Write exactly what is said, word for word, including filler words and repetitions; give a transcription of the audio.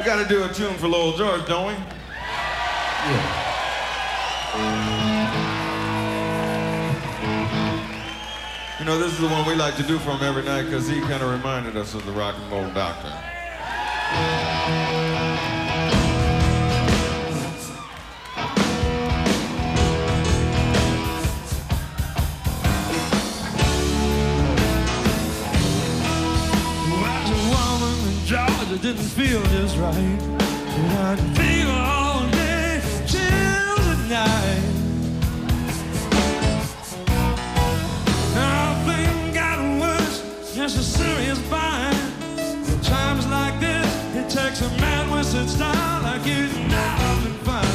got to do a tune for Lowell George, don't we? Yeah. You know, this is the one we like to do for him every night because he kind of reminded us of the rock and roll doctor. As a woman in Georgia didn't feel just right. And I'd feel all day, chills at night. Now things got worse, just a serious bind. Times like this, it takes a man with such style like you now I've been fine.